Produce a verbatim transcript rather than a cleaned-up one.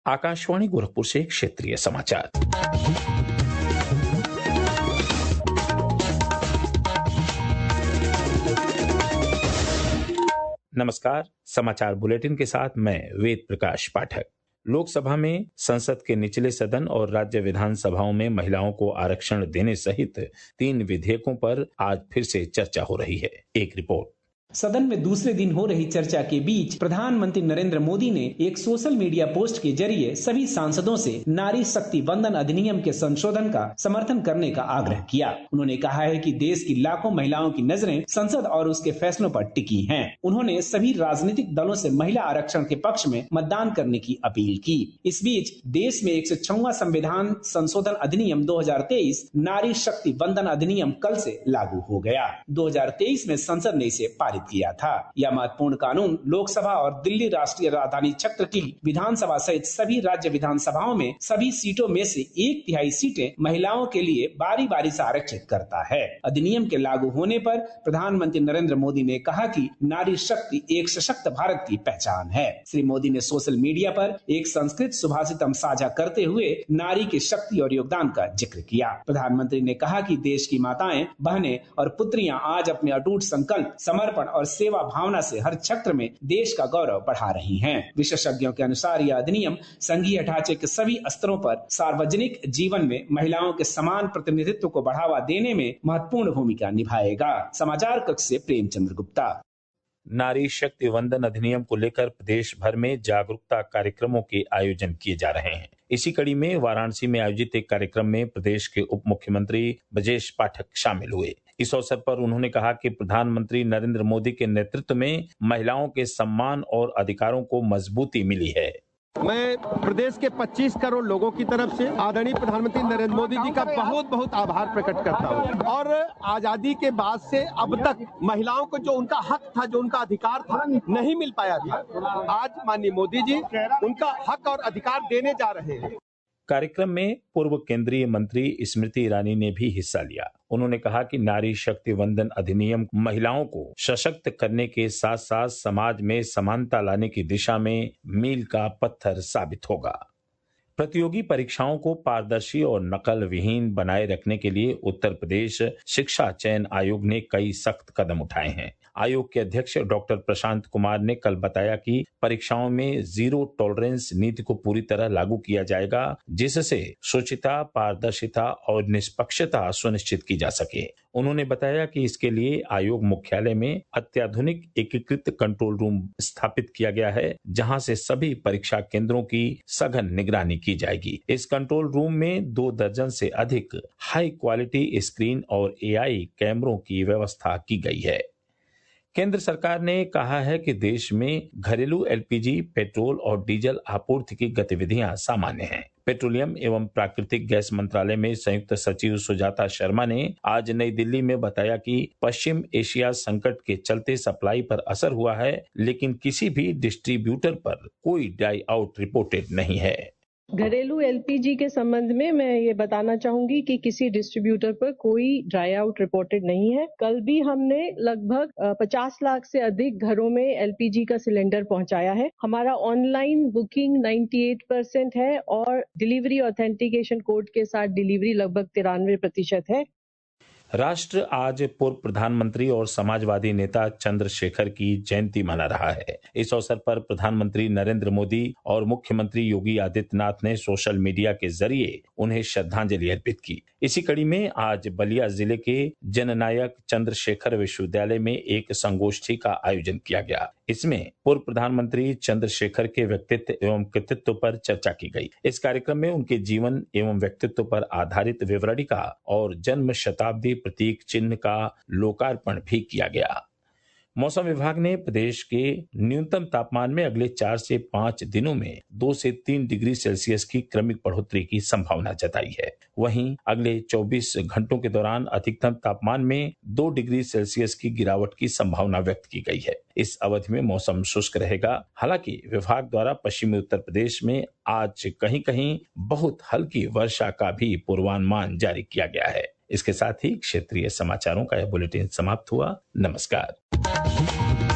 आकाशवाणी गोरखपुर से क्षेत्रीय समाचार। नमस्कार, समाचार बुलेटिन के साथ मैं वेद प्रकाश पाठक। लोकसभा में संसद के निचले सदन और राज्य विधानसभाओं में महिलाओं को आरक्षण देने सहित तीन विधेयकों पर आज फिर से चर्चा हो रही है। एक रिपोर्ट। सदन में दूसरे दिन हो रही चर्चा के बीच प्रधानमंत्री नरेंद्र मोदी ने एक सोशल मीडिया पोस्ट के जरिए सभी सांसदों से नारी शक्ति वंदन अधिनियम के संशोधन का समर्थन करने का आग्रह किया। उन्होंने कहा है कि देश की लाखों महिलाओं की नजरें संसद और उसके फैसलों पर टिकी हैं। उन्होंने सभी राजनीतिक दलों से महिला आरक्षण के पक्ष में मतदान करने की अपील की। इस बीच देश में एक सौ छठवां संविधान संशोधन अधिनियम दो हजार तेईस नारी शक्ति वंदन अधिनियम कल से लागू हो गया। दो हजार तेईस में संसद ने इसे पारित किया था। यह महत्वपूर्ण कानून लोकसभा और दिल्ली राष्ट्रीय राजधानी क्षेत्र की विधानसभा सहित सभी राज्य विधानसभाओं में सभी सीटों में से एक तिहाई सीटें महिलाओं के लिए बारी बारी से आरक्षित करता है। अधिनियम के लागू होने पर प्रधानमंत्री नरेंद्र मोदी ने कहा कि नारी शक्ति एक सशक्त भारत की पहचान है। श्री मोदी ने सोशल मीडिया पर एक संस्कृत सुभाषितम साझा करते हुए नारी की शक्ति और योगदान का जिक्र किया। प्रधानमंत्री ने कहा कि देश की माताएं, बहनें और पुत्रियां आज अपने अटूट संकल्प, समर्पण और सेवा भावना से हर क्षेत्र में देश का गौरव बढ़ा रही हैं। विशेषज्ञों के अनुसार यह अधिनियम संघीय ढांचे के सभी स्तरों पर सार्वजनिक जीवन में महिलाओं के समान प्रतिनिधित्व को बढ़ावा देने में महत्वपूर्ण भूमिका निभाएगा। समाचार कक्ष से प्रेमचंद्र गुप्ता। नारी शक्ति वंदन अधिनियम को लेकर प्रदेश भर में जागरूकता कार्यक्रमों के आयोजन किए जा रहे हैं। इसी कड़ी में वाराणसी में आयोजित एक कार्यक्रम में प्रदेश के उप मुख्यमंत्री ब्रजेश पाठक शामिल हुए। इस अवसर पर उन्होंने कहा कि प्रधानमंत्री नरेंद्र मोदी के नेतृत्व में महिलाओं के सम्मान और अधिकारों को मजबूती मिली है। मैं प्रदेश के पच्चीस करोड़ लोगों की तरफ से आदरणीय प्रधानमंत्री नरेंद्र मोदी जी का बहुत बहुत आभार प्रकट करता हूं। और आजादी के बाद से अब तक महिलाओं को जो उनका हक था, जो उनका अधिकार था, नहीं मिल पाया था, आज माननीय मोदी जी उनका हक और अधिकार देने जा रहे हैं। कार्यक्रम में पूर्व केंद्रीय मंत्री स्मृति ईरानी ने भी हिस्सा लिया। उन्होंने कहा कि नारी शक्ति वंदन अधिनियम महिलाओं को सशक्त करने के साथ साथ समाज में समानता लाने की दिशा में मील का पत्थर साबित होगा। प्रतियोगी परीक्षाओं को पारदर्शी और नकल विहीन बनाए रखने के लिए उत्तर प्रदेश शिक्षा चयन आयोग ने कई सख्त कदम उठाए हैं। आयोग के अध्यक्ष डॉक्टर प्रशांत कुमार ने कल बताया कि परीक्षाओं में जीरो टॉलरेंस नीति को पूरी तरह लागू किया जाएगा, जिससे शुचिता, पारदर्शिता और निष्पक्षता सुनिश्चित की जा सके। उन्होंने बताया कि इसके लिए आयोग मुख्यालय में अत्याधुनिक एकीकृत कंट्रोल रूम स्थापित किया गया है, जहां से सभी परीक्षा केंद्रों की सघन निगरानी की जाएगी। इस कंट्रोल रूम में दो दर्जन से अधिक हाई क्वालिटी स्क्रीन और एआई कैमरों की व्यवस्था की गई है। केंद्र सरकार ने कहा है कि देश में घरेलू एलपीजी, पेट्रोल और डीजल आपूर्ति की गतिविधियां सामान्य हैं। पेट्रोलियम एवं प्राकृतिक गैस मंत्रालय में संयुक्त सचिव सुजाता शर्मा ने आज नई दिल्ली में बताया कि पश्चिम एशिया संकट के चलते सप्लाई पर असर हुआ है, लेकिन किसी भी डिस्ट्रीब्यूटर पर कोई ड्राई आउट रिपोर्टेड नहीं है। घरेलू एलपीजी के संबंध में मैं ये बताना चाहूंगी कि किसी डिस्ट्रीब्यूटर पर कोई ड्राई आउट रिपोर्टेड नहीं है। कल भी हमने लगभग पचास लाख से अधिक घरों में एलपीजी का सिलेंडर पहुंचाया है। हमारा ऑनलाइन बुकिंग अट्ठानवे परसेंट है और डिलीवरी ऑथेंटिकेशन कोड के साथ डिलीवरी लगभग तिरानवे प्रतिशत है। राष्ट्र आज पूर्व प्रधानमंत्री और समाजवादी नेता चंद्रशेखर की जयंती मना रहा है। इस अवसर पर प्रधानमंत्री नरेंद्र मोदी और मुख्यमंत्री योगी आदित्यनाथ ने सोशल मीडिया के जरिए उन्हें श्रद्धांजलि अर्पित की। इसी कड़ी में आज बलिया जिले के जननायक चंद्रशेखर विश्वविद्यालय में एक संगोष्ठी का आयोजन किया गया। इसमें पूर्व प्रधानमंत्री चंद्रशेखर के व्यक्तित्व एवं कृतित्व पर चर्चा की गई। इस कार्यक्रम में उनके जीवन एवं व्यक्तित्व पर आधारित विवरणिका और जन्म शताब्दी प्रतीक चिन्ह का लोकार्पण भी किया गया। मौसम विभाग ने प्रदेश के न्यूनतम तापमान में अगले चार से पांच दिनों में दो से तीन डिग्री सेल्सियस की क्रमिक बढ़ोतरी की संभावना जताई है। वहीं अगले चौबीस घंटों के दौरान अधिकतम तापमान में दो डिग्री सेल्सियस की गिरावट की संभावना व्यक्त की गई है। इस अवधि में मौसम शुष्क रहेगा। हालांकि विभाग द्वारा पश्चिमी उत्तर प्रदेश में आज कहीं कहीं बहुत हल्की वर्षा का भी पूर्वानुमान जारी किया गया है। इसके साथ ही क्षेत्रीय समाचारों का यह बुलेटिन समाप्त हुआ। नमस्कार।